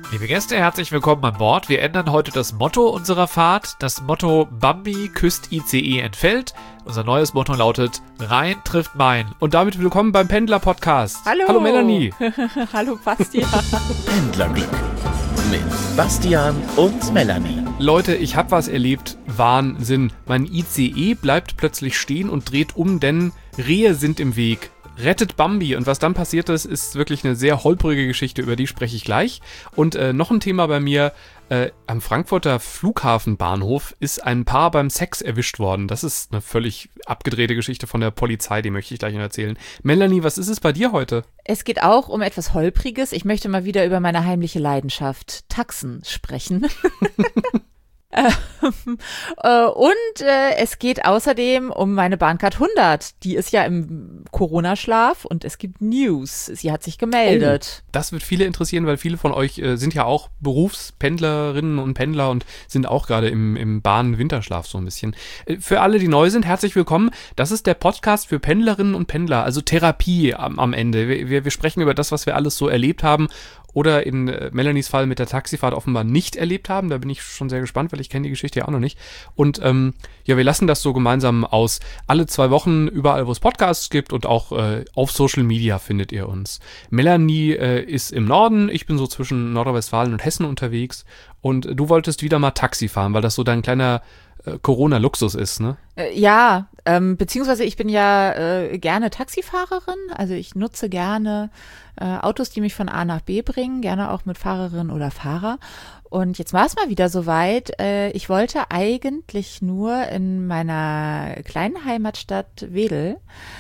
Liebe Gäste, herzlich willkommen an Bord. Wir ändern heute das Motto unserer Fahrt. Das Motto Bambi küsst ICE entfällt. Unser neues Motto lautet Rhein trifft Main. Und damit willkommen beim Pendler-Podcast. Hallo. Hallo Melanie. Hallo Bastian. Pendlerglück mit Bastian und Melanie. Leute, ich habe was erlebt. Wahnsinn. Mein ICE bleibt plötzlich stehen und dreht um, denn Rehe sind im Weg. Rettet Bambi. Und was dann passiert ist wirklich eine sehr holprige Geschichte, über die spreche ich gleich. Und noch ein Thema bei mir, am Frankfurter Flughafenbahnhof ist ein Paar beim Sex erwischt worden. Das ist eine völlig abgedrehte Geschichte von der Polizei, die möchte ich gleich noch erzählen. Melanie, was ist es bei dir heute? Es geht auch um etwas Holpriges. Ich möchte mal wieder über meine heimliche Leidenschaft, Taxen, sprechen. Es geht außerdem um meine Bahncard 100. Die ist ja im Corona-Schlaf und es gibt News. Sie hat sich gemeldet. Oh, das wird viele interessieren, weil viele von euch sind ja auch Berufspendlerinnen und Pendler und sind auch gerade im Bahn-Winterschlaf so ein bisschen. Für alle, die neu sind, herzlich willkommen. Das ist der Podcast für Pendlerinnen und Pendler, also Therapie am Ende. Wir sprechen über das, was wir alles so erlebt haben oder in Melanies Fall mit der Taxifahrt offenbar nicht erlebt haben. Da bin ich schon sehr gespannt, weil ich kenne die Geschichte ja auch noch nicht. Und wir lassen das so gemeinsam aus. Alle 2 Wochen überall, wo es Podcasts gibt und auch auf Social Media findet ihr uns. Melanie ist im Norden, ich bin so zwischen Nordrhein-Westfalen und Hessen unterwegs. Und du wolltest wieder mal Taxi fahren, weil das so dein kleiner Corona-Luxus ist, ne? Ja, beziehungsweise ich bin ja gerne Taxifahrerin. Also ich nutze gerne Autos, die mich von A nach B bringen, gerne auch mit Fahrerin oder Fahrer. Und jetzt war es mal wieder soweit. Ich wollte eigentlich nur in meiner kleinen Heimatstadt Wedel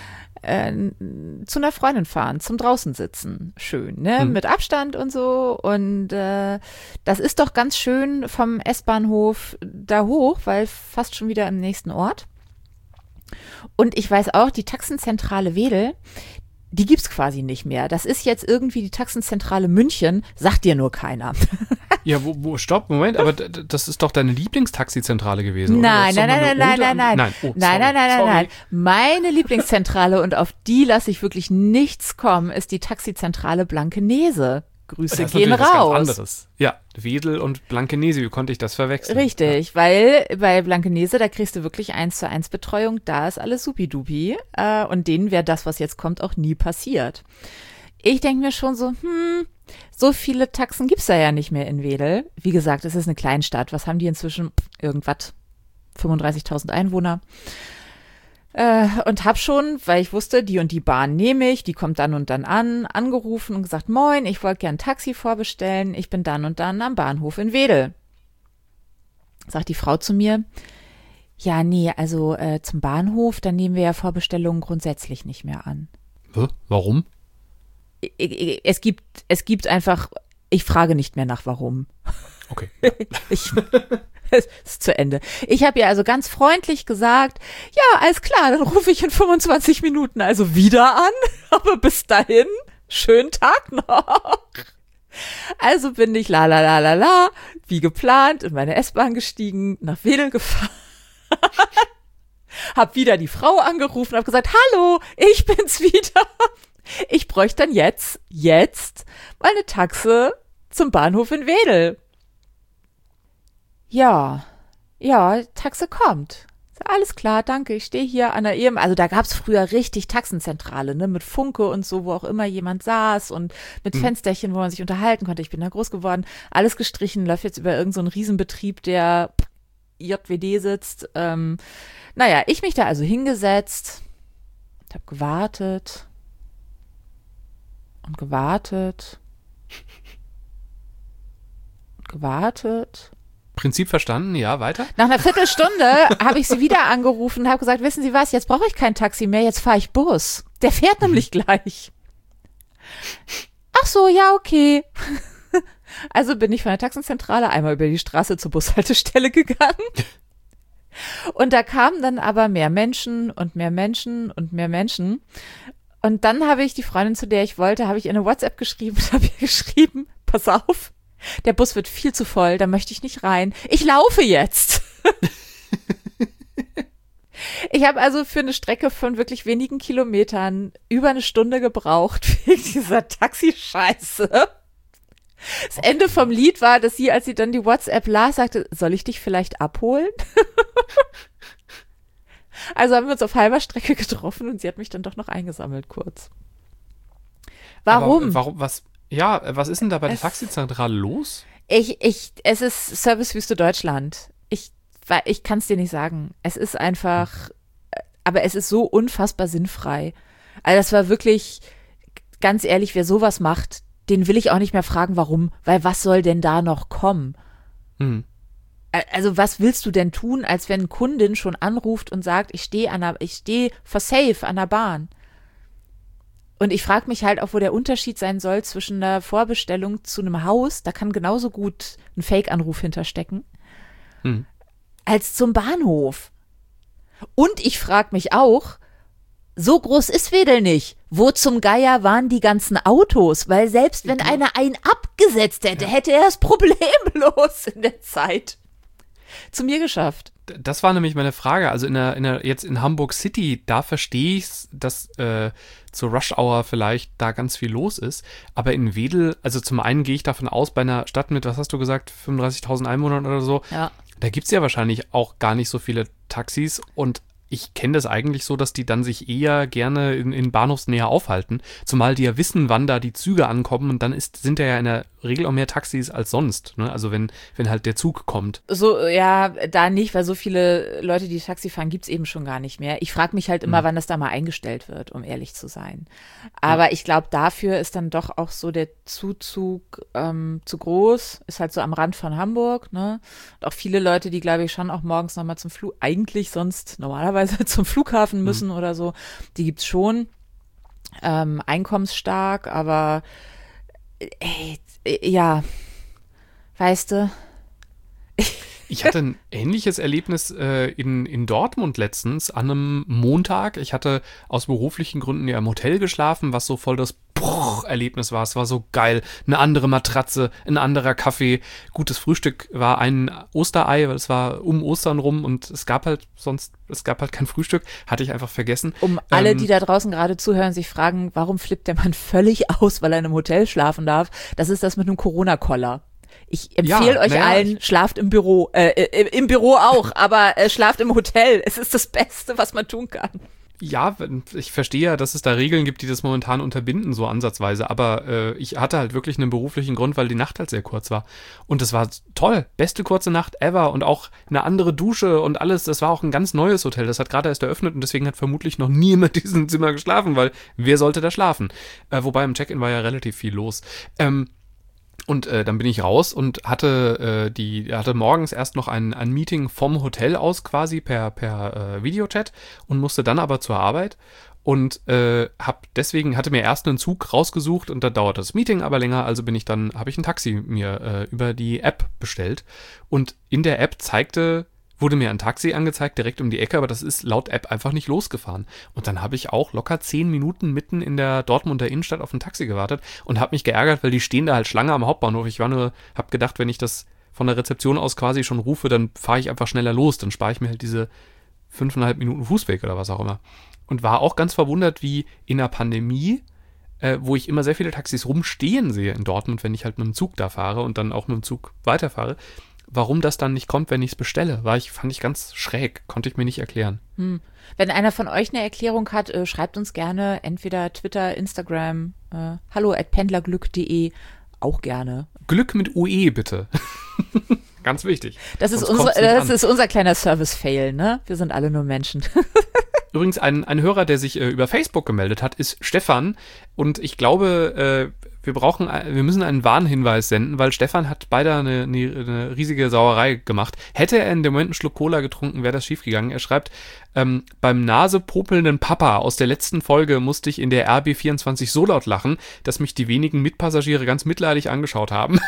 zu einer Freundin fahren, zum draußen sitzen. Schön, ne? Mit Abstand und so. Und das ist doch ganz schön vom S-Bahnhof da hoch, weil fast schon wieder im nächsten Ort. Und ich weiß auch, die Taxenzentrale Wedel, die gibt's quasi nicht mehr. Das ist jetzt irgendwie die Taxenzentrale München, sagt dir nur keiner. Ja, stopp, Moment, aber das ist doch deine Lieblingstaxizentrale gewesen, oder? Nein. Meine Lieblingszentrale, und auf die lasse ich wirklich nichts kommen, ist die Taxizentrale Blankenese. Grüße gehen raus. Das ist was ganz anderes. Ja, Wedel und Blankenese, wie konnte ich das verwechseln? Richtig, weil bei Blankenese, da kriegst du wirklich 1:1 Betreuung, da ist alles supidupi und denen wäre das, was jetzt kommt, auch nie passiert. Ich denke mir schon so viele Taxen gibt's da ja nicht mehr in Wedel. Wie gesagt, es ist eine Kleinstadt. Was haben die inzwischen? Irgendwas, 35.000 Einwohner. Und hab schon, weil ich wusste, die und die Bahn nehme ich, die kommt dann und dann an, angerufen und gesagt, moin, ich wollte gern ein Taxi vorbestellen, ich bin dann und dann am Bahnhof in Wedel. Sagt die Frau zu mir, ja, nee, also zum Bahnhof, dann nehmen wir ja Vorbestellungen grundsätzlich nicht mehr an. Warum? Es gibt einfach, ich frage nicht mehr nach warum. Okay. Es ist zu Ende. Ich habe ihr also ganz freundlich gesagt, ja, alles klar, dann rufe ich in 25 Minuten also wieder an, aber bis dahin, schönen Tag noch. Also bin ich wie geplant in meine S-Bahn gestiegen, nach Wedel gefahren, hab wieder die Frau angerufen, hab gesagt, hallo, ich bin's wieder. Ich bräuchte dann jetzt mal eine Taxe zum Bahnhof in Wedel. Ja, Taxe kommt. Alles klar, danke, ich stehe hier an der also da gab's früher richtig Taxenzentrale, ne, mit Funke und so, wo auch immer jemand saß und mit Fensterchen, wo man sich unterhalten konnte. Ich bin da groß geworden, alles gestrichen, läuft jetzt über irgendeinen so einen Riesenbetrieb, der JWD sitzt. Ich mich da also hingesetzt und hab gewartet. Prinzip verstanden, ja, weiter? Nach einer Viertelstunde habe ich sie wieder angerufen und habe gesagt, wissen Sie was, jetzt brauche ich kein Taxi mehr, jetzt fahre ich Bus. Der fährt nämlich gleich. Ach so, ja, okay. Also bin ich von der Taxenzentrale einmal über die Straße zur Bushaltestelle gegangen. Und da kamen dann aber mehr Menschen. Und dann habe ich die Freundin, zu der ich wollte, habe ich ihr eine WhatsApp geschrieben und habe ihr geschrieben, pass auf, der Bus wird viel zu voll, da möchte ich nicht rein. Ich laufe jetzt. Ich habe also für eine Strecke von wirklich wenigen Kilometern über eine Stunde gebraucht wegen dieser Taxischeiße. Das Ende vom Lied war, dass sie, als sie dann die WhatsApp las, sagte, soll ich dich vielleicht abholen? Also haben wir uns auf halber Strecke getroffen und sie hat mich dann doch noch eingesammelt kurz. Warum? Was ist denn da bei der Taxizentrale los? Es ist Servicewüste Deutschland. Ich kann es dir nicht sagen. Es ist einfach, aber es ist so unfassbar sinnfrei. Also das war wirklich, ganz ehrlich, wer sowas macht, den will ich auch nicht mehr fragen, warum. Weil was soll denn da noch kommen? Also was willst du denn tun, als wenn eine Kundin schon anruft und sagt, ich stehe for safe an der Bahn? Und ich frage mich halt auch, wo der Unterschied sein soll zwischen einer Vorbestellung zu einem Haus, da kann genauso gut ein Fake-Anruf hinterstecken, als zum Bahnhof. Und ich frage mich auch, so groß ist Wedel nicht. Wo zum Geier waren die ganzen Autos? Weil selbst wenn einer einen abgesetzt hätte, hätte er es problemlos in der Zeit zu mir geschafft. Das war nämlich meine Frage. Also jetzt in Hamburg City, da verstehe ich es, dass zur Rush-Hour vielleicht da ganz viel los ist. Aber in Wedel, also zum einen gehe ich davon aus, bei einer Stadt mit, was hast du gesagt, 35.000 Einwohnern oder so, da gibt es ja wahrscheinlich auch gar nicht so viele Taxis und ich kenne das eigentlich so, dass die dann sich eher gerne in Bahnhofsnähe aufhalten, zumal die ja wissen, wann da die Züge ankommen und dann sind da ja in der Regel auch mehr Taxis als sonst, ne? Also wenn halt der Zug kommt. So, ja, da nicht, weil so viele Leute, die Taxi fahren, gibt's eben schon gar nicht mehr. Ich frage mich halt immer, wann das da mal eingestellt wird, um ehrlich zu sein. Aber ich glaube, dafür ist dann doch auch so der Zuzug zu groß, ist halt so am Rand von Hamburg, ne? Und auch viele Leute, die, glaube ich, schon auch morgens nochmal eigentlich sonst normalerweise zum Flughafen müssen oder so, die gibt's schon. Einkommensstark, aber ja, weißt du. Ich hatte ein ähnliches Erlebnis in Dortmund letztens an einem Montag. Ich hatte aus beruflichen Gründen ja im Hotel geschlafen, was so voll das Erlebnis war. Es war so geil. Eine andere Matratze, ein anderer Kaffee. Gutes Frühstück war ein Osterei, weil es war um Ostern rum und es gab halt kein Frühstück. Hatte ich einfach vergessen. Um alle, die da draußen gerade zuhören, sich fragen, warum flippt der Mann völlig aus, weil er in einem Hotel schlafen darf? Das ist das mit einem Corona-Koller. Ich empfehle euch allen, schlaft im Büro. Im Büro auch, aber schlaft im Hotel. Es ist das Beste, was man tun kann. Ja, ich verstehe ja, dass es da Regeln gibt, die das momentan unterbinden, so ansatzweise. Aber ich hatte halt wirklich einen beruflichen Grund, weil die Nacht halt sehr kurz war. Und es war toll. Beste kurze Nacht ever. Und auch eine andere Dusche und alles. Das war auch ein ganz neues Hotel. Das hat gerade erst eröffnet und deswegen hat vermutlich noch niemand in diesem Zimmer geschlafen, weil wer sollte da schlafen? Wobei im Check-in war ja relativ viel los. Und dann bin ich raus und hatte morgens erst noch ein Meeting vom Hotel aus quasi per Videochat und musste dann aber zur Arbeit und hatte mir erst einen Zug rausgesucht und da dauerte das Meeting aber länger, also habe ich ein Taxi mir über die App bestellt und in der App wurde mir ein Taxi angezeigt, direkt um die Ecke, aber das ist laut App einfach nicht losgefahren. Und dann habe ich auch locker 10 Minuten mitten in der Dortmunder Innenstadt auf ein Taxi gewartet und habe mich geärgert, weil die stehen da halt Schlange am Hauptbahnhof. Ich habe gedacht, wenn ich das von der Rezeption aus quasi schon rufe, dann fahre ich einfach schneller los, dann spare ich mir halt diese 5,5 Minuten Fußweg oder was auch immer. Und war auch ganz verwundert, wie in der Pandemie, wo ich immer sehr viele Taxis rumstehen sehe in Dortmund, wenn ich halt mit dem Zug da fahre und dann auch mit dem Zug weiterfahre, warum das dann nicht kommt, wenn ich es bestelle, fand ich ganz schräg, konnte ich mir nicht erklären. Wenn einer von euch eine Erklärung hat, schreibt uns gerne, entweder Twitter, Instagram, hallo@pendlerglück.de, auch gerne. Glück mit UE, bitte. Ganz wichtig. Das ist unser kleiner Service-Fail, ne? Wir sind alle nur Menschen. Übrigens, ein Hörer, der sich über Facebook gemeldet hat, ist Stefan und ich glaube, wir müssen einen Warnhinweis senden, weil Stefan hat beide eine riesige Sauerei gemacht. Hätte er in dem Moment einen Schluck Cola getrunken, wäre das schiefgegangen. Er schreibt, beim nasepopelnden Papa aus der letzten Folge musste ich in der RB24 so laut lachen, dass mich die wenigen Mitpassagiere ganz mitleidig angeschaut haben.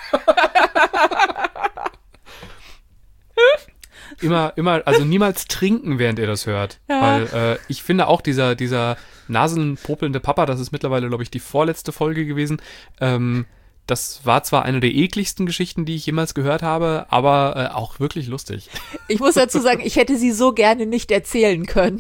Also niemals trinken, während ihr das hört. Ja. Weil ich finde auch dieser nasenpopelnde Papa, das ist mittlerweile, glaube ich, die vorletzte Folge gewesen. Das war zwar eine der ekligsten Geschichten, die ich jemals gehört habe, aber auch wirklich lustig. Ich muss dazu sagen, ich hätte sie so gerne nicht erzählen können.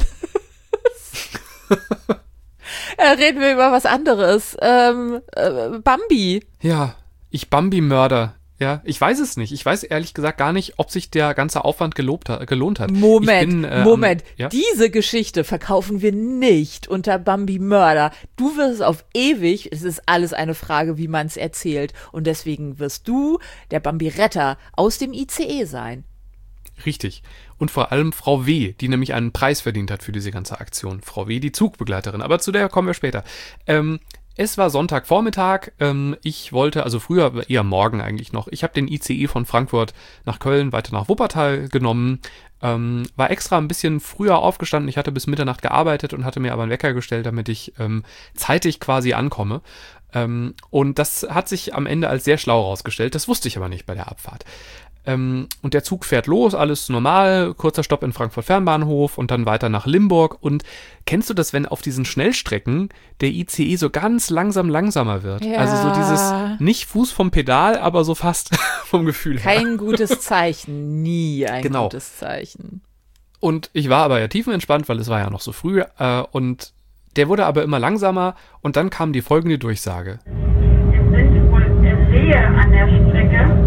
Reden wir über was anderes. Bambi. Ja. Ich Bambi-Mörder. Ja, ich weiß es nicht. Ich weiß ehrlich gesagt gar nicht, ob sich der ganze Aufwand gelohnt hat. Moment. Ja? Diese Geschichte verkaufen wir nicht unter Bambi-Mörder. Du wirst auf ewig, es ist alles eine Frage, wie man es erzählt. Und deswegen wirst du der Bambi-Retter aus dem ICE sein. Richtig. Und vor allem Frau W., die nämlich einen Preis verdient hat für diese ganze Aktion. Frau W., die Zugbegleiterin. Aber zu der kommen wir später. Es war Sonntagvormittag. Ich wollte, also früher, eher morgen eigentlich noch, ich habe den ICE von Frankfurt nach Köln, weiter nach Wuppertal genommen. War extra ein bisschen früher aufgestanden. Ich hatte bis Mitternacht gearbeitet und hatte mir aber einen Wecker gestellt, damit ich zeitig quasi ankomme. Und das hat sich am Ende als sehr schlau rausgestellt. Das wusste ich aber nicht bei der Abfahrt. Und der Zug fährt los, alles normal, kurzer Stopp in Frankfurt Fernbahnhof und dann weiter nach Limburg. Und kennst du das, wenn auf diesen Schnellstrecken der ICE so ganz langsamer wird? Ja. Also so dieses, nicht Fuß vom Pedal, aber so fast vom Gefühl her. Kein gutes Zeichen, nie ein Genau. gutes Zeichen. Und ich war aber ja tiefenentspannt, weil es war ja noch so früh. Und der wurde aber immer langsamer und dann kam die folgende Durchsage. Es sind wohl Rehe an der Strecke.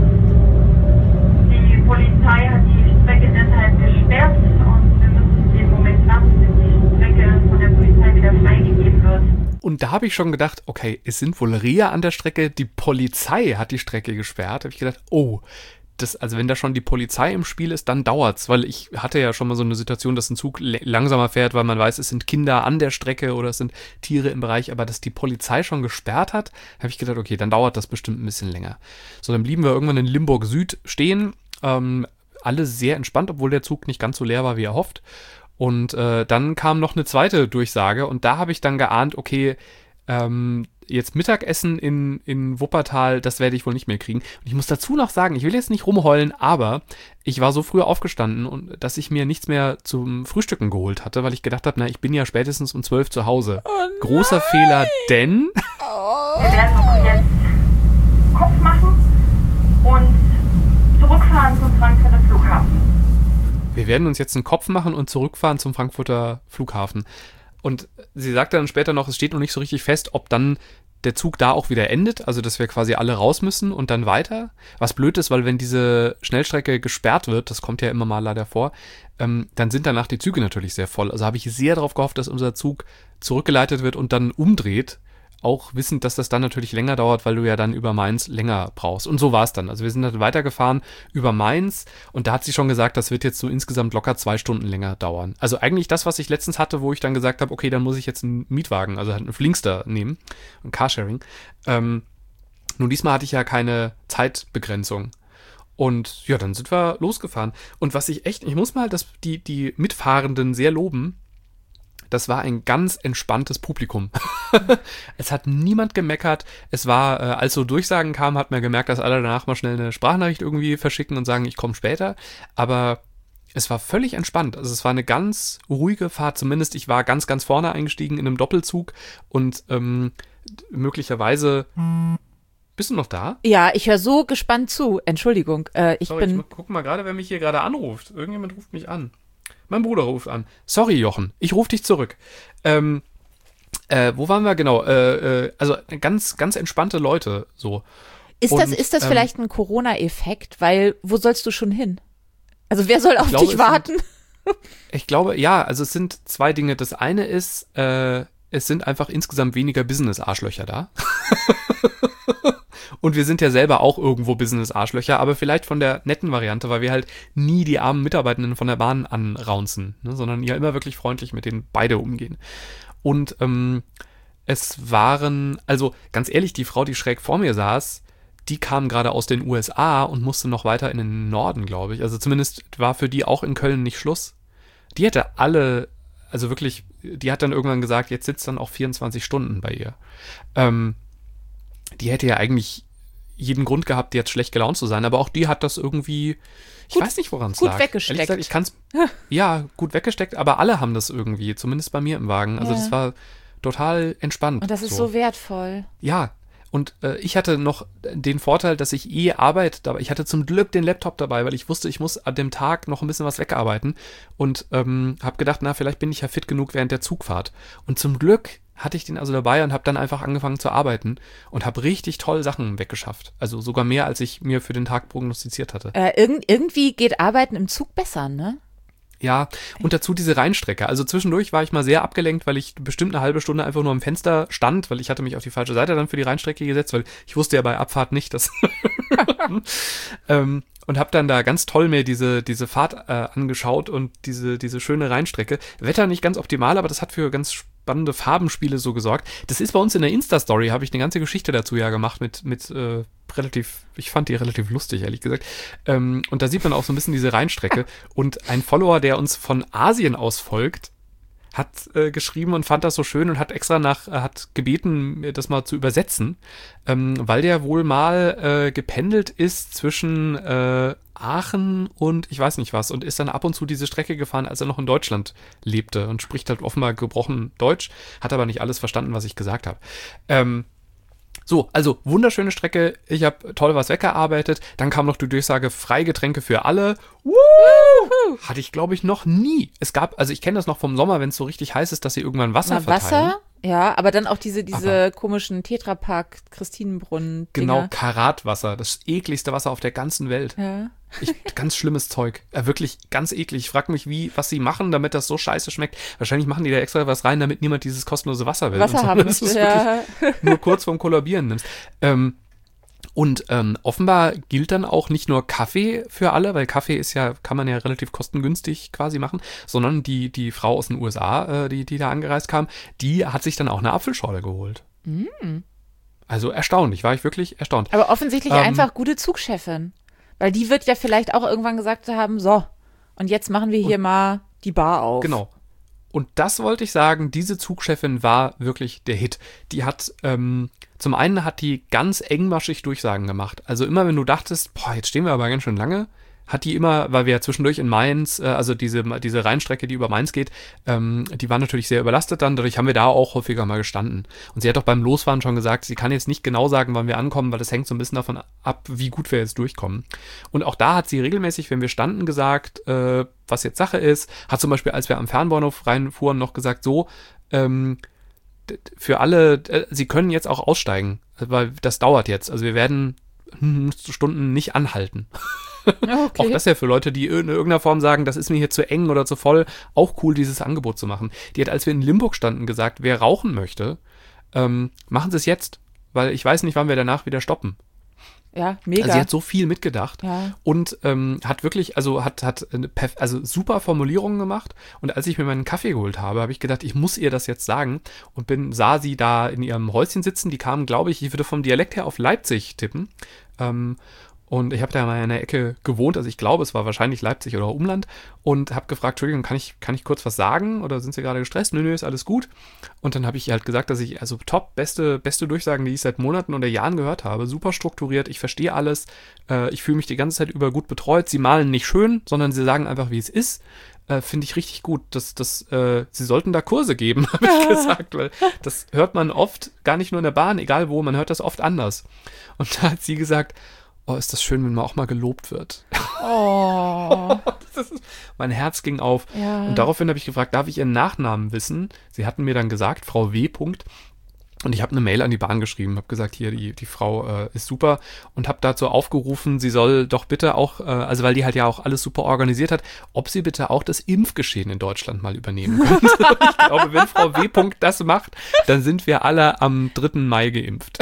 Die Polizei hat die Strecke deshalb gesperrt und wir müssen den Moment warten, bis die Strecke von der Polizei wieder freigegeben wird. Und da habe ich schon gedacht, okay, es sind wohl Rehe an der Strecke, die Polizei hat die Strecke gesperrt. Da habe ich gedacht, oh, also wenn da schon die Polizei im Spiel ist, dann dauert's, weil ich hatte ja schon mal so eine Situation, dass ein Zug langsamer fährt, weil man weiß, es sind Kinder an der Strecke oder es sind Tiere im Bereich, aber dass die Polizei schon gesperrt hat, habe ich gedacht, okay, dann dauert das bestimmt ein bisschen länger. So, dann blieben wir irgendwann in Limburg Süd stehen, alle sehr entspannt, obwohl der Zug nicht ganz so leer war, wie erhofft. Und dann kam noch eine zweite Durchsage und da habe ich dann geahnt, okay, jetzt Mittagessen in Wuppertal, das werde ich wohl nicht mehr kriegen. Und ich muss dazu noch sagen, ich will jetzt nicht rumheulen, aber ich war so früh aufgestanden, und dass ich mir nichts mehr zum Frühstücken geholt hatte, weil ich gedacht habe, na, ich bin ja spätestens um 12 zu Hause. Großer Fehler, denn... Wir werden uns jetzt Kopf machen und zurückfahren zum Frankfurter Flughafen. Wir werden uns jetzt einen Kopf machen und zurückfahren zum Frankfurter Flughafen. Und sie sagte dann später noch, es steht noch nicht so richtig fest, ob dann der Zug da auch wieder endet, also dass wir quasi alle raus müssen und dann weiter. Was blöd ist, weil wenn diese Schnellstrecke gesperrt wird, das kommt ja immer mal leider vor, dann sind danach die Züge natürlich sehr voll. Also habe ich sehr darauf gehofft, dass unser Zug zurückgeleitet wird und dann umdreht, auch wissend, dass das dann natürlich länger dauert, weil du ja dann über Mainz länger brauchst. Und so war es dann. Also wir sind dann weitergefahren über Mainz und da hat sie schon gesagt, das wird jetzt so insgesamt locker 2 Stunden länger dauern. Also eigentlich das, was ich letztens hatte, wo ich dann gesagt habe, okay, dann muss ich jetzt einen Mietwagen, also halt einen Flinkster nehmen, ein Carsharing. Nun diesmal hatte ich ja keine Zeitbegrenzung. Und ja, dann sind wir losgefahren. Und was ich muss mal die Mitfahrenden sehr loben, das war ein ganz entspanntes Publikum. Es hat niemand gemeckert. Es war, als so Durchsagen kamen, hat man gemerkt, dass alle danach mal schnell eine Sprachnachricht irgendwie verschicken und sagen, ich komme später. Aber es war völlig entspannt. Also es war eine ganz ruhige Fahrt. Zumindest ich war ganz, ganz vorne eingestiegen in einem Doppelzug und möglicherweise... Bist du noch da? Ja, ich höre so gespannt zu. Entschuldigung, ich guck mal gerade, wer mich hier gerade anruft. Irgendjemand ruft mich an. Mein Bruder ruft an. Sorry, Jochen, ich rufe dich zurück. Wo waren wir genau? Also ganz, ganz entspannte Leute so. Ist das vielleicht ein Corona-Effekt? Weil, wo sollst du schon hin? Also wer soll auf dich warten? Ich glaube, ja, also es sind 2 Dinge. Das eine ist, es sind einfach insgesamt weniger Business-Arschlöcher da. Und wir sind ja selber auch irgendwo Business-Arschlöcher, aber vielleicht von der netten Variante, weil wir halt nie die armen Mitarbeitenden von der Bahn anraunzen, ne, sondern ja immer wirklich freundlich mit denen beide umgehen. Und es waren, also ganz ehrlich, die Frau, die schräg vor mir saß, die kam gerade aus den USA und musste noch weiter in den Norden, glaube ich. Also zumindest war für die auch in Köln nicht Schluss. Die hätte alle, also wirklich, die hat dann irgendwann gesagt, jetzt sitzt dann auch 24 Stunden bei ihr. Die hätte ja eigentlich jeden Grund gehabt, jetzt schlecht gelaunt zu sein, aber auch die hat das irgendwie, ich weiß nicht, woran es lag. Gut weggesteckt. Ehrlich gesagt, ja, gut weggesteckt, aber alle haben das irgendwie, zumindest bei mir im Wagen. Also das war total entspannt. Und das ist so wertvoll. Ja, Und ich hatte noch den Vorteil, dass ich Arbeit dabei, ich hatte zum Glück den Laptop dabei, weil ich wusste, ich muss an dem Tag noch ein bisschen was wegarbeiten und habe gedacht, na, vielleicht bin ich ja fit genug während der Zugfahrt. Und zum Glück hatte ich den also dabei und habe dann einfach angefangen zu arbeiten und habe richtig toll Sachen weggeschafft. Also sogar mehr, als ich mir für den Tag prognostiziert hatte. Irgendwie geht Arbeiten im Zug besser, ne? Ja, und dazu diese Rheinstrecke. Also zwischendurch war ich mal sehr abgelenkt, weil ich bestimmt eine halbe Stunde einfach nur am Fenster stand, weil ich hatte mich auf die falsche Seite dann für die Rheinstrecke gesetzt, weil ich wusste ja bei Abfahrt nicht, dass und habe dann da ganz toll mir diese Fahrt angeschaut und diese schöne Rheinstrecke. Wetter nicht ganz optimal, aber das hat für ganz spannende Farbenspiele so gesorgt. Das ist bei uns in der Insta-Story, habe ich eine ganze Geschichte dazu ja gemacht mit ich fand die relativ lustig, ehrlich gesagt. Und da sieht man auch so ein bisschen diese Rheinstrecke. Und ein Follower, der uns von Asien aus folgt, hat geschrieben und fand das so schön und hat extra hat gebeten, mir das mal zu übersetzen, weil der wohl mal gependelt ist zwischen Aachen und ich weiß nicht was und ist dann ab und zu diese Strecke gefahren, als er noch in Deutschland lebte und spricht halt offenbar gebrochen Deutsch, hat aber nicht alles verstanden, was ich gesagt habe. So, also wunderschöne Strecke, ich habe toll was weggearbeitet, dann kam noch die Durchsage, Freigetränke für alle. Hatte ich, glaube ich, noch nie. Es gab, also ich kenne das noch vom Sommer, wenn es so richtig heiß ist, dass sie irgendwann Wasser verteilen. Wasser? Ja, aber dann auch diese komischen Tetrapack Christinenbrunnen. Genau, Karatwasser, das ekligste Wasser auf der ganzen Welt. Ja. Ganz schlimmes Zeug. Wirklich ganz eklig. Ich frage mich, was sie machen, damit das so scheiße schmeckt. Wahrscheinlich machen die da extra was rein, damit niemand dieses kostenlose Wasser will. Wasser haben dass du es ja. wirklich nur kurz vorm Kollabieren nimmst. Und offenbar gilt dann auch nicht nur Kaffee für alle, weil Kaffee ist ja, kann man ja relativ kostengünstig quasi machen, sondern die Frau aus den USA, die da angereist kam, die hat sich dann auch eine Apfelschorle geholt. Also erstaunlich, war ich wirklich erstaunt. Aber offensichtlich einfach gute Zugchefin. Weil die wird ja vielleicht auch irgendwann gesagt haben, so, und jetzt machen wir hier mal die Bar auf. Genau. Und das wollte ich sagen, diese Zugchefin war wirklich der Hit. Die hat, zum einen hat die ganz engmaschig Durchsagen gemacht. Also immer, wenn du dachtest, boah, jetzt stehen wir aber ganz schön lange, hat die immer, weil wir ja zwischendurch in Mainz, also diese Rheinstrecke, die über Mainz geht, die war natürlich sehr überlastet dann, dadurch haben wir da auch häufiger mal gestanden. Und sie hat auch beim Losfahren schon gesagt, sie kann jetzt nicht genau sagen, wann wir ankommen, weil das hängt so ein bisschen davon ab, wie gut wir jetzt durchkommen. Und auch da hat sie regelmäßig, wenn wir standen, gesagt, was jetzt Sache ist, hat zum Beispiel, als wir am Fernbahnhof reinfuhren, noch gesagt, so, für alle, sie können jetzt auch aussteigen, weil das dauert jetzt. Also wir werden Stunden nicht anhalten. Okay. Auch das ja für Leute, die in irgendeiner Form sagen, das ist mir hier zu eng oder zu voll, auch cool, dieses Angebot zu machen. Die hat, als wir in Limburg standen, gesagt, wer rauchen möchte, machen Sie es jetzt, weil ich weiß nicht, wann wir danach wieder stoppen. Ja, mega. Also sie hat so viel mitgedacht und hat wirklich, also hat super Formulierungen gemacht. Und als ich mir meinen Kaffee geholt habe, habe ich gedacht, ich muss ihr das jetzt sagen und sah sie da in ihrem Häuschen sitzen. Die kamen, glaube ich würde vom Dialekt her auf Leipzig tippen. Und ich habe da mal in der Ecke gewohnt, also ich glaube, es war wahrscheinlich Leipzig oder Umland und habe gefragt, Entschuldigung, kann ich kurz was sagen oder sind Sie gerade gestresst? Nö, ist alles gut. Und dann habe ich ihr halt gesagt, dass ich, also top, beste Durchsagen, die ich seit Monaten oder Jahren gehört habe, super strukturiert, ich verstehe alles, ich fühle mich die ganze Zeit über gut betreut, Sie malen nicht schön, sondern Sie sagen einfach, wie es ist. Finde ich richtig gut, Sie sollten da Kurse geben, habe ich gesagt, weil das hört man oft, gar nicht nur in der Bahn, egal wo, man hört das oft anders. Und da hat sie gesagt, oh, ist das schön, wenn man auch mal gelobt wird. Oh. Mein Herz ging auf. Ja. Und daraufhin habe ich gefragt, darf ich Ihren Nachnamen wissen? Sie hatten mir dann gesagt, Frau W. Und ich habe eine Mail an die Bahn geschrieben, habe gesagt, hier, die Frau ist super und habe dazu aufgerufen, sie soll doch bitte auch, also weil die halt ja auch alles super organisiert hat, ob sie bitte auch das Impfgeschehen in Deutschland mal übernehmen könnte. Ich glaube, wenn Frau W. das macht, dann sind wir alle am 3. Mai geimpft.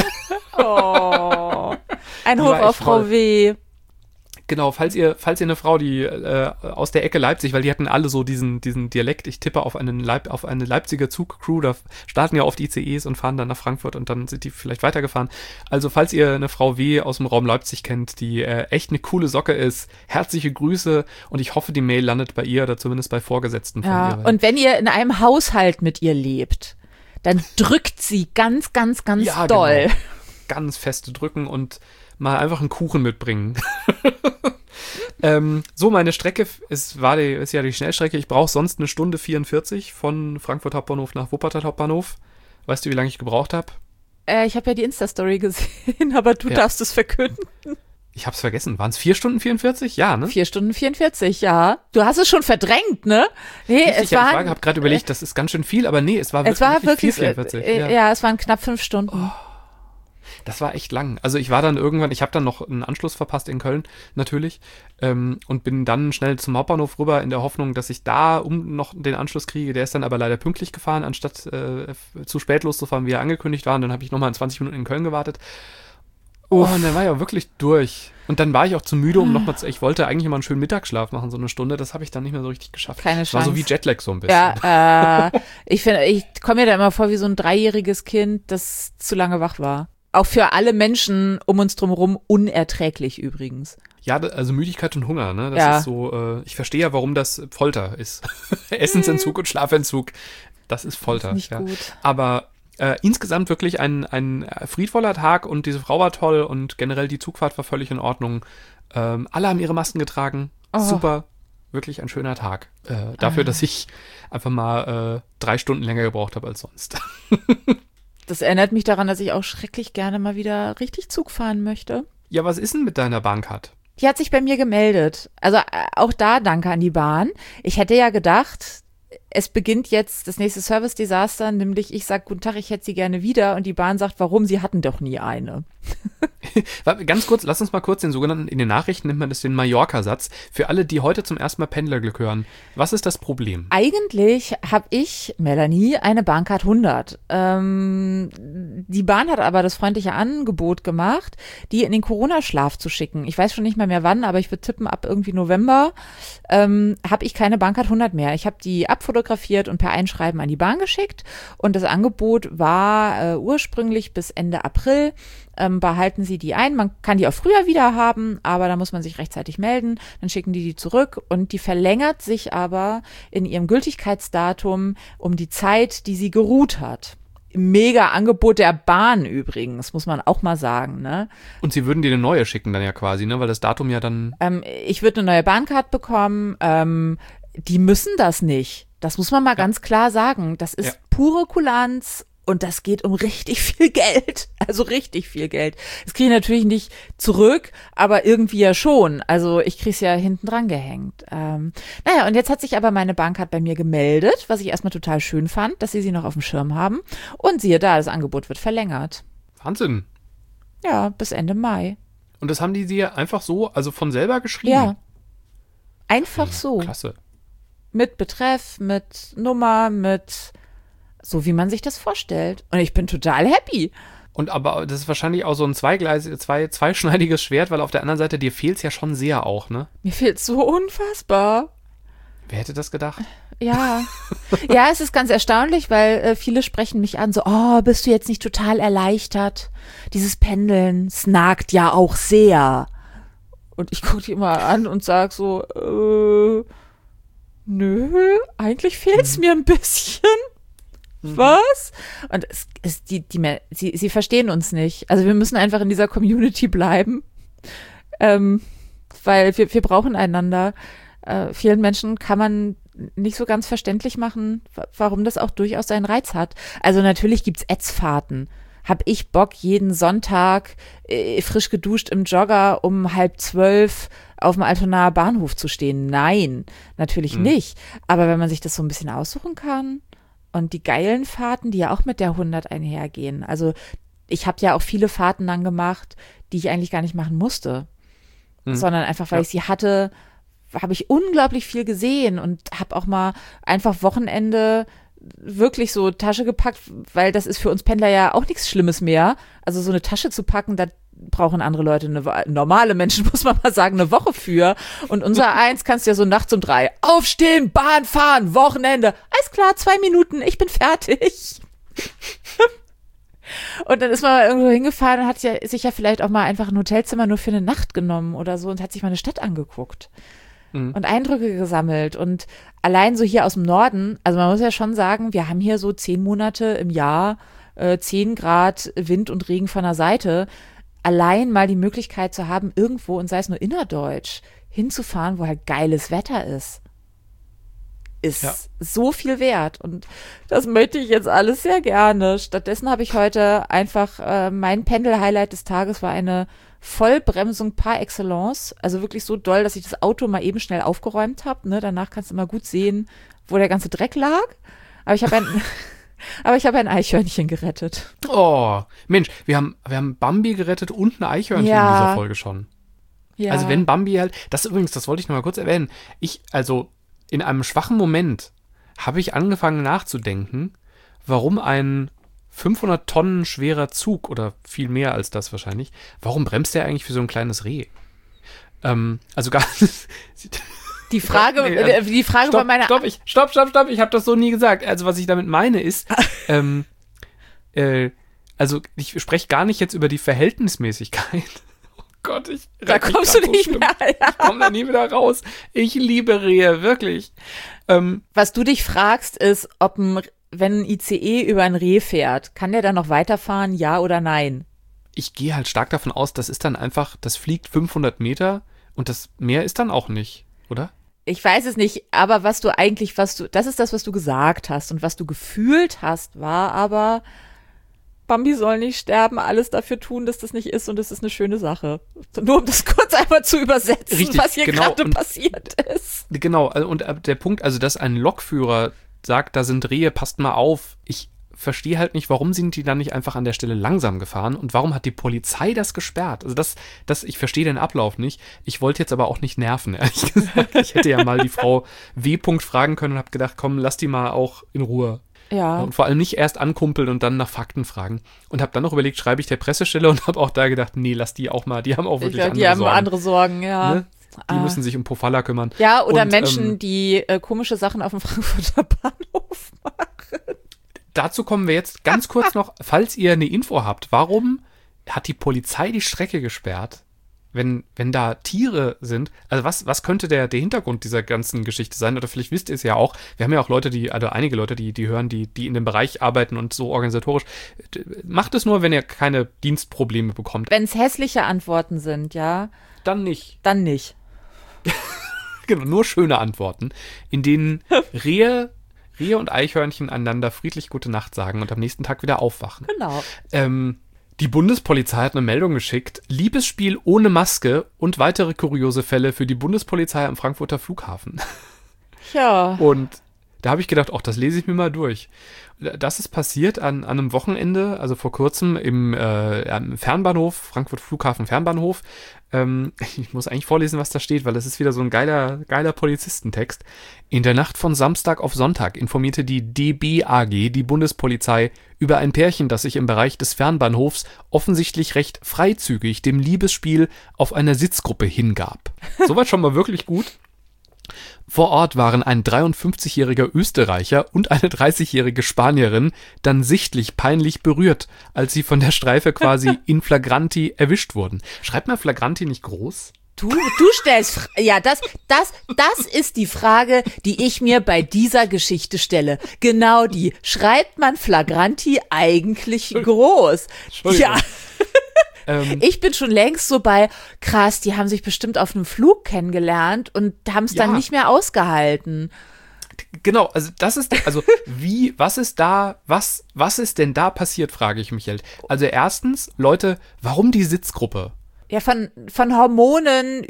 Oh. Ein Hoch auf Frau W. Genau, falls ihr eine Frau, die aus der Ecke Leipzig, weil die hatten alle so diesen Dialekt, ich tippe auf eine Leipziger Zugcrew, da starten ja oft ICEs und fahren dann nach Frankfurt und dann sind die vielleicht weitergefahren. Also falls ihr eine Frau W. aus dem Raum Leipzig kennt, die echt eine coole Socke ist, herzliche Grüße und ich hoffe, die Mail landet bei ihr oder zumindest bei Vorgesetzten von ihr. Und wenn ihr in einem Haushalt mit ihr lebt, dann drückt sie ganz, ganz, ganz doll. Genau. Ganz feste drücken und mal einfach einen Kuchen mitbringen. So, meine Strecke ist ja die Schnellstrecke. Ich brauche sonst 1 Stunde 44 von Frankfurt Hauptbahnhof nach Wuppertal Hauptbahnhof. Weißt du, wie lange ich gebraucht habe? Ich habe ja die Insta-Story gesehen, aber du darfst es verkünden. Ich hab's vergessen. Waren es 4 Stunden 44? Ja, ne? 4 Stunden 44, ja. Du hast es schon verdrängt, ne? Nee, ich habe gerade überlegt, das ist ganz schön viel, aber nee, es war wirklich 4,44. Ja, es waren knapp 5 Stunden. Das war echt lang. Also ich war dann irgendwann, ich habe dann noch einen Anschluss verpasst in Köln, natürlich, und bin dann schnell zum Hauptbahnhof rüber in der Hoffnung, dass ich da noch den Anschluss kriege. Der ist dann aber leider pünktlich gefahren, anstatt zu spät loszufahren, wie er angekündigt war. Und dann habe ich nochmal 20 Minuten in Köln gewartet. Oh, und dann war ich auch wirklich durch. Und dann war ich auch zu müde, um nochmal ich wollte eigentlich immer einen schönen Mittagsschlaf machen, so eine Stunde. Das habe ich dann nicht mehr so richtig geschafft. Keine Chance. War so wie Jetlag so ein bisschen. Ja, ich komme mir da immer vor wie so ein 3-jähriges Kind, das zu lange wach war. Auch für alle Menschen um uns drumherum unerträglich übrigens. Ja, also Müdigkeit und Hunger, ne? Das ist so, ich verstehe ja, warum das Folter ist. Essensentzug und Schlafentzug, das ist Folter. Das ist nicht gut. Aber insgesamt wirklich ein friedvoller Tag und diese Frau war toll und generell die Zugfahrt war völlig in Ordnung. Alle haben ihre Masken getragen. Oh. Super. Wirklich ein schöner Tag. Dafür, dass ich einfach mal 3 Stunden länger gebraucht habe als sonst. Das erinnert mich daran, dass ich auch schrecklich gerne mal wieder richtig Zug fahren möchte. Ja, was ist denn mit deiner Bahncard? Die hat sich bei mir gemeldet. Also auch da danke an die Bahn. Ich hätte ja gedacht, es beginnt jetzt das nächste Service-Desaster, nämlich ich sage, guten Tag, ich hätte sie gerne wieder und die Bahn sagt, warum, sie hatten doch nie eine. Ganz kurz, lass uns mal kurz in den Nachrichten nennt man das den Mallorca-Satz. Für alle, die heute zum ersten Mal Pendlerglück hören, was ist das Problem? Eigentlich habe ich, Melanie, eine Bahncard 100. Die Bahn hat aber das freundliche Angebot gemacht, die in den Corona-Schlaf zu schicken. Ich weiß schon nicht mal mehr wann, aber ich würde tippen, ab irgendwie November habe ich keine Bahncard 100 mehr. Ich habe die abfotografiert und per Einschreiben an die Bahn geschickt und das Angebot war ursprünglich bis Ende April. Behalten Sie die ein. Man kann die auch früher wieder haben, aber da muss man sich rechtzeitig melden. Dann schicken die zurück und die verlängert sich aber in ihrem Gültigkeitsdatum um die Zeit, die sie geruht hat. Mega Angebot der Bahn übrigens, muss man auch mal sagen, ne? Und sie würden dir eine neue schicken dann ja quasi, ne? Weil das Datum ja dann... Ich würde eine neue Bahncard bekommen. Die müssen das nicht. Das muss man mal ganz klar sagen. Das ist pure Kulanz. Und das geht um richtig viel Geld. Also richtig viel Geld. Das kriege ich natürlich nicht zurück, aber irgendwie ja schon. Also ich kriege es ja hinten dran gehängt. Naja, und jetzt hat sich aber meine Bahncard bei mir gemeldet, was ich erstmal total schön fand, dass sie noch auf dem Schirm haben. Und siehe da, das Angebot wird verlängert. Wahnsinn. Ja, bis Ende Mai. Und das haben die dir einfach so, also von selber geschrieben? Ja. Einfach so. Klasse. Mit Betreff, mit Nummer, mit... So wie man sich das vorstellt. Und ich bin total happy. Und aber das ist wahrscheinlich auch so ein zweischneidiges Schwert, weil auf der anderen Seite dir fehlt es ja schon sehr auch, ne? Mir fehlt so unfassbar. Wer hätte das gedacht? Ja. Ja, es ist ganz erstaunlich, weil viele sprechen mich an, so, oh, bist du jetzt nicht total erleichtert? Dieses Pendeln, es nagt ja auch sehr. Und ich gucke die immer an und sag so, nö, eigentlich fehlt's mir ein bisschen. Was? Und sie verstehen uns nicht. Also wir müssen einfach in dieser Community bleiben, weil wir brauchen einander. Vielen Menschen kann man nicht so ganz verständlich machen, warum das auch durchaus seinen Reiz hat. Also natürlich gibt's Ätzfahrten. Hab ich Bock, jeden Sonntag frisch geduscht im Jogger um 11:30 auf dem Altonaer Bahnhof zu stehen? Nein, natürlich nicht. Aber wenn man sich das so ein bisschen aussuchen kann und die geilen Fahrten, die ja auch mit der 100 einhergehen. Also ich habe ja auch viele Fahrten dann gemacht, die ich eigentlich gar nicht machen musste, sondern einfach, weil ich sie hatte, habe ich unglaublich viel gesehen und habe auch mal einfach Wochenende wirklich so Tasche gepackt, weil das ist für uns Pendler ja auch nichts Schlimmes mehr. Also so eine Tasche zu packen, da brauchen andere Leute, normale Menschen, muss man mal sagen, eine Woche für. Und unser Eins kannst du ja so nachts um 3 aufstehen, Bahn fahren, Wochenende. Alles klar, 2 Minuten, ich bin fertig. Und dann ist man irgendwo hingefahren und hat sich ja vielleicht auch mal einfach ein Hotelzimmer nur für eine Nacht genommen oder so und hat sich mal eine Stadt angeguckt. Und Eindrücke gesammelt und allein so hier aus dem Norden, also man muss ja schon sagen, wir haben hier so 10 Monate im Jahr 10 Grad Wind und Regen von der Seite. Allein mal die Möglichkeit zu haben, irgendwo, und sei es nur innerdeutsch, hinzufahren, wo halt geiles Wetter ist. ist so viel wert. Und das möchte ich jetzt alles sehr gerne. Stattdessen habe ich heute einfach, mein Pendel-Highlight des Tages war eine Vollbremsung par excellence. Also wirklich so doll, dass ich das Auto mal eben schnell aufgeräumt habe. Ne? Danach kannst du immer gut sehen, wo der ganze Dreck lag. Aber ich habe ein Eichhörnchen gerettet. Oh, Mensch, wir haben Bambi gerettet und ein Eichhörnchen in dieser Folge schon. Ja. Also wenn Bambi halt, das wollte ich noch mal kurz erwähnen. In einem schwachen Moment habe ich angefangen nachzudenken, warum ein 500 Tonnen schwerer Zug oder viel mehr als das wahrscheinlich, warum bremst der eigentlich für so ein kleines Reh? Die Frage war meine... Stopp, ich habe das so nie gesagt. Also was ich damit meine ist, ich spreche gar nicht jetzt über die Verhältnismäßigkeit. Gott, da kommst du nicht mehr. Ja. Ich komme da nie wieder raus. Ich liebe Rehe, wirklich. Was du dich fragst, ist, wenn ein ICE über ein Reh fährt, kann der dann noch weiterfahren, ja oder nein? Ich gehe halt stark davon aus, das fliegt 500 Meter und das mehr ist dann auch nicht, oder? Ich weiß es nicht, aber das ist das, was du gesagt hast und was du gefühlt hast, war aber... Bambi soll nicht sterben, alles dafür tun, dass das nicht ist und es ist eine schöne Sache. Nur um das kurz einmal zu übersetzen, richtig, was hier gerade passiert ist. Genau, und der Punkt, also dass ein Lokführer sagt, da sind Rehe, passt mal auf. Ich verstehe halt nicht, warum sind die dann nicht einfach an der Stelle langsam gefahren und warum hat die Polizei das gesperrt? Also ich verstehe den Ablauf nicht. Ich wollte jetzt aber auch nicht nerven, ehrlich gesagt. Ich hätte ja mal die Frau W. fragen können und habe gedacht, komm, lass die mal auch in Ruhe. Ja. Und vor allem nicht erst ankumpeln und dann nach Fakten fragen. Und habe dann noch überlegt, schreibe ich der Pressestelle und habe auch da gedacht, nee, lass die auch mal, die haben auch wirklich andere Sorgen, ja. Ne? Die müssen sich um Pofalla kümmern. Ja, oder Menschen, die komische Sachen auf dem Frankfurter Bahnhof machen. Dazu kommen wir jetzt ganz kurz noch, falls ihr eine Info habt, warum hat die Polizei die Strecke gesperrt? Wenn da Tiere sind, also was könnte der Hintergrund dieser ganzen Geschichte sein? Oder vielleicht wisst ihr es ja auch, wir haben ja auch einige Leute, die hören, die in dem Bereich arbeiten und so organisatorisch. Macht es nur, wenn ihr keine Dienstprobleme bekommt. Wenn es hässliche Antworten sind, ja. Dann nicht. Genau, nur schöne Antworten, in denen Rehe und Eichhörnchen einander friedlich gute Nacht sagen und am nächsten Tag wieder aufwachen. Genau. Die Bundespolizei hat eine Meldung geschickt, Liebesspiel ohne Maske und weitere kuriose Fälle für die Bundespolizei am Frankfurter Flughafen. Ja. Und da habe ich gedacht, das lese ich mir mal durch. Das ist passiert an einem Wochenende, also vor kurzem im Fernbahnhof, Frankfurt Flughafen Fernbahnhof. Ich muss eigentlich vorlesen, was da steht, weil das ist wieder so ein geiler Polizistentext. In der Nacht von Samstag auf Sonntag informierte die DB AG die Bundespolizei über ein Pärchen, das sich im Bereich des Fernbahnhofs offensichtlich recht freizügig dem Liebesspiel auf einer Sitzgruppe hingab. Soweit schon mal wirklich gut. Vor Ort waren ein 53-jähriger Österreicher und eine 30-jährige Spanierin dann sichtlich peinlich berührt, als sie von der Streife quasi in flagranti erwischt wurden. Schreibt mal flagranti nicht groß? Du stellst, ja, das ist die Frage, die ich mir bei dieser Geschichte stelle. Genau die. Schreibt man flagranti eigentlich groß? Ja. Ich bin schon längst so bei, krass, die haben sich bestimmt auf einem Flug kennengelernt und haben es dann nicht mehr ausgehalten. Genau, also was ist denn da passiert, frage ich mich halt. Also erstens, Leute, warum die Sitzgruppe? Ja, von Hormonen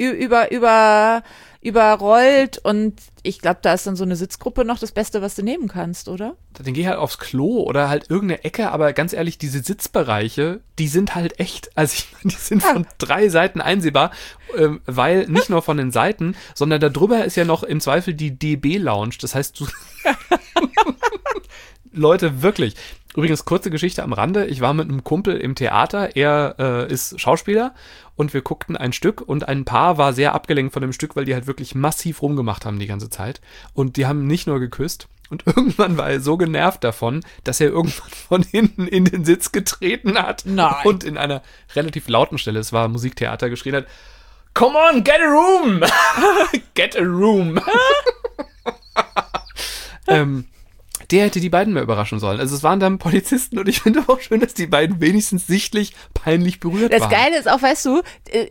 überrollt und ich glaube, da ist dann so eine Sitzgruppe noch das Beste, was du nehmen kannst, oder? Dann geh halt aufs Klo oder halt irgendeine Ecke, aber ganz ehrlich, diese Sitzbereiche, die sind halt echt, also ich meine, die sind von 3 Seiten einsehbar, weil nicht nur von den Seiten, sondern da drüber ist ja noch im Zweifel die DB-Lounge, das heißt, Leute, wirklich. Übrigens, kurze Geschichte am Rande. Ich war mit einem Kumpel im Theater. Er ist Schauspieler und wir guckten ein Stück und ein Paar war sehr abgelenkt von dem Stück, weil die halt wirklich massiv rumgemacht haben die ganze Zeit. Und die haben nicht nur geküsst. Und irgendwann war er so genervt davon, dass er irgendwann von hinten in den Sitz getreten hat. Nein. Und in einer relativ lauten Stelle, es war Musiktheater, geschrien hat, "Come on, get a room!" Get a room! Der hätte die beiden mehr überraschen sollen. Also es waren dann Polizisten und ich finde auch schön, dass die beiden wenigstens sichtlich peinlich berührt waren. Das Geile ist auch, weißt du,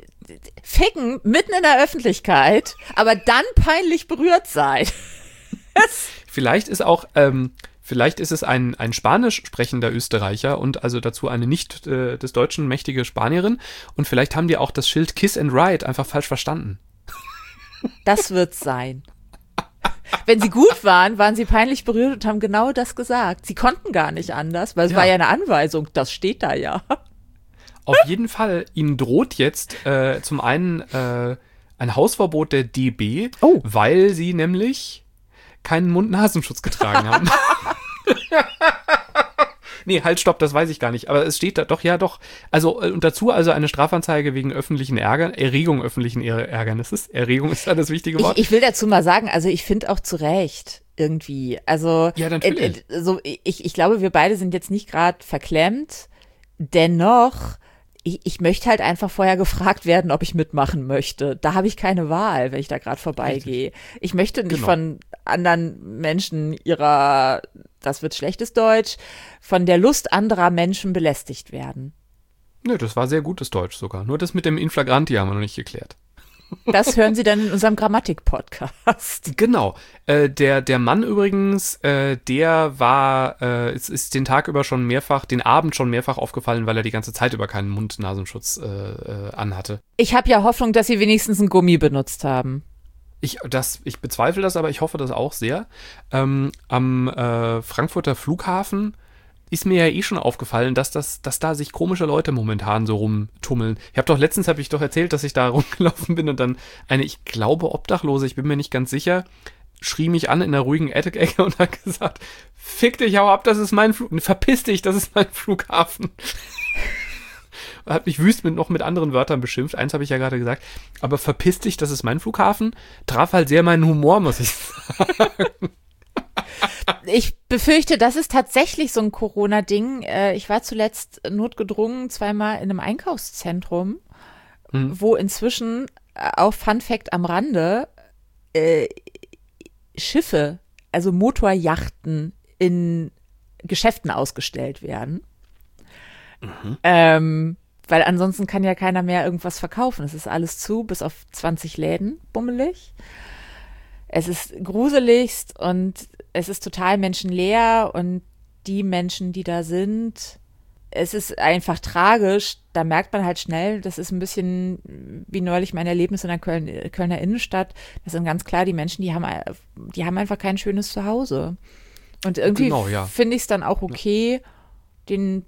ficken mitten in der Öffentlichkeit, aber dann peinlich berührt sein. Vielleicht ist es ein spanisch sprechender Österreicher und also dazu eine nicht des Deutschen mächtige Spanierin. Und vielleicht haben die auch das Schild Kiss and Ride einfach falsch verstanden. Das wird's sein. Wenn sie gut waren sie peinlich berührt und haben genau das gesagt. Sie konnten gar nicht anders, weil es war ja eine Anweisung. Das steht da ja. Auf jeden Fall, ihnen droht jetzt zum einen ein Hausverbot der DB, weil sie nämlich keinen Mund-Nasenschutz getragen haben. Nee, halt, stopp, das weiß ich gar nicht. Aber es steht da doch, ja doch. Also, und dazu also eine Strafanzeige wegen Erregung öffentlichen Ärgernisses. Erregung ist da das wichtige Wort. Ich will dazu mal sagen, also ich finde auch zu Recht irgendwie. Also, ja, natürlich. Ich glaube, wir beide sind jetzt nicht gerade verklemmt. Dennoch, ich möchte halt einfach vorher gefragt werden, ob ich mitmachen möchte. Da habe ich keine Wahl, wenn ich da gerade vorbeigehe. Ich möchte nicht von anderen Menschen das wird schlechtes Deutsch, von der Lust anderer Menschen belästigt werden. Nö, das war sehr gutes Deutsch sogar. Nur das mit dem Inflagranti haben wir noch nicht geklärt. Das hören Sie dann in unserem Grammatik-Podcast. Genau. Der Mann übrigens, der war, ist den Abend schon mehrfach aufgefallen, weil er die ganze Zeit über keinen Mund-Nasenschutz anhatte. Ich habe ja Hoffnung, dass Sie wenigstens einen Gummi benutzt haben. Ich bezweifle das, aber ich hoffe das auch sehr. Am Frankfurter Flughafen ist mir ja schon aufgefallen, dass da sich komische Leute momentan so rumtummeln. Letztens habe ich doch erzählt, dass ich da rumgelaufen bin und dann eine, ich glaube, Obdachlose, ich bin mir nicht ganz sicher, schrie mich an in einer ruhigen Ecke und hat gesagt, fick dich, hau ab, das ist mein Flughafen, verpiss dich, das ist mein Flughafen. Hat mich wüst mit anderen Wörtern beschimpft, eins habe ich ja gerade gesagt, aber verpiss dich, das ist mein Flughafen, traf halt sehr meinen Humor, muss ich sagen. Ich befürchte, das ist tatsächlich so ein Corona-Ding. Ich war zuletzt notgedrungen zweimal in einem Einkaufszentrum, wo inzwischen, auch Fun Fact am Rande, Schiffe, also Motorjachten in Geschäften ausgestellt werden. Weil ansonsten kann ja keiner mehr irgendwas verkaufen. Es ist alles zu, bis auf 20 Läden, bummelig. Es ist gruseligst und es ist total menschenleer und die Menschen, die da sind, es ist einfach tragisch. Da merkt man halt schnell, das ist ein bisschen wie neulich mein Erlebnis in der Kölner Innenstadt. Das sind ganz klar die Menschen, die haben einfach kein schönes Zuhause. Und irgendwie finde ich es dann auch okay, die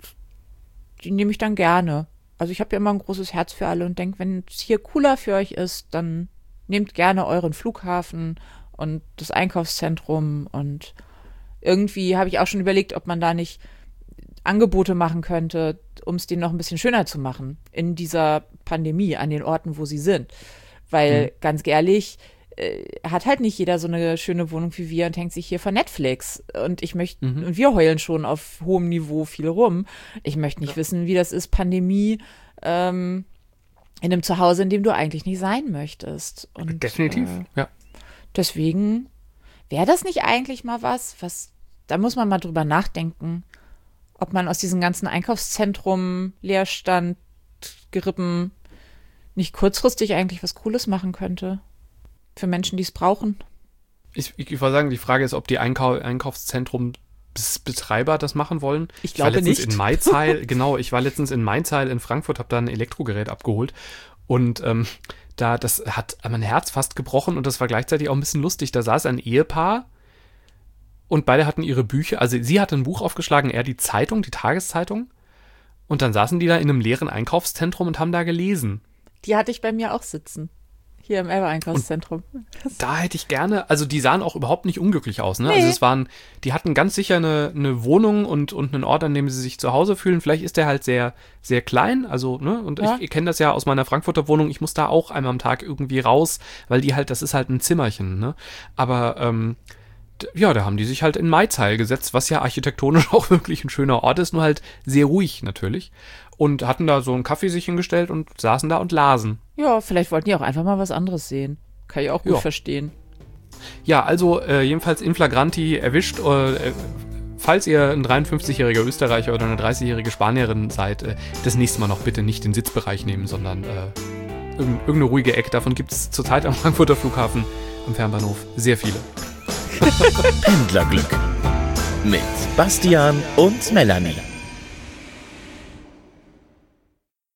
nehme ich dann gerne. Also ich habe ja immer ein großes Herz für alle und denke, wenn es hier cooler für euch ist, dann nehmt gerne euren Flughafen und das Einkaufszentrum und irgendwie habe ich auch schon überlegt, ob man da nicht Angebote machen könnte, um es denen noch ein bisschen schöner zu machen in dieser Pandemie an den Orten, wo sie sind. Weil, ganz ehrlich, hat halt nicht jeder so eine schöne Wohnung wie wir und hängt sich hier vor Netflix. Und und wir heulen schon auf hohem Niveau viel rum. Ich möchte nicht wissen, wie das ist, Pandemie, in einem Zuhause, in dem du eigentlich nicht sein möchtest. Und, definitiv, ja. Deswegen wäre das nicht eigentlich mal was, da muss man mal drüber nachdenken, ob man aus diesem ganzen Einkaufszentrum, Leerstand, Gerippen nicht kurzfristig eigentlich was Cooles machen könnte. Für Menschen, die es brauchen. Ich würde sagen, die Frage ist, ob die Einkaufszentrumsbetreiber das machen wollen. Ich glaube nicht. Ich war letztens in Mainzeil in Frankfurt, habe da ein Elektrogerät abgeholt und das hat mein Herz fast gebrochen und das war gleichzeitig auch ein bisschen lustig. Da saß ein Ehepaar und beide hatten ihre Bücher, also sie hatte ein Buch aufgeschlagen, er die Zeitung, die Tageszeitung und dann saßen die da in einem leeren Einkaufszentrum und haben da gelesen. Die hatte ich bei mir auch sitzen. Hier im Elbe-Einkaufszentrum. Da hätte ich gerne, also die sahen auch überhaupt nicht unglücklich aus, ne? Nee. Also die hatten ganz sicher eine Wohnung und einen Ort, an dem sie sich zu Hause fühlen. Vielleicht ist der halt sehr, sehr klein, also, ne? Und ja. Ich kenne das ja aus meiner Frankfurter Wohnung, ich muss da auch einmal am Tag irgendwie raus, weil das ist halt ein Zimmerchen, ne? Aber, da haben die sich halt in Mainzeil gesetzt, was ja architektonisch auch wirklich ein schöner Ort ist, nur halt sehr ruhig natürlich. Und hatten da so einen Kaffee sich hingestellt und saßen da und lasen. Ja, vielleicht wollten die auch einfach mal was anderes sehen. Kann ich auch gut verstehen. Ja, also jedenfalls in flagranti erwischt. Falls ihr ein 53-jähriger Österreicher oder eine 30-jährige Spanierin seid, das nächste Mal noch bitte nicht den Sitzbereich nehmen, sondern irgendeine ruhige Ecke. Davon gibt es zurzeit am Frankfurter Flughafen, am Fernbahnhof, sehr viele. Pendlerglück mit Bastian und Melanie.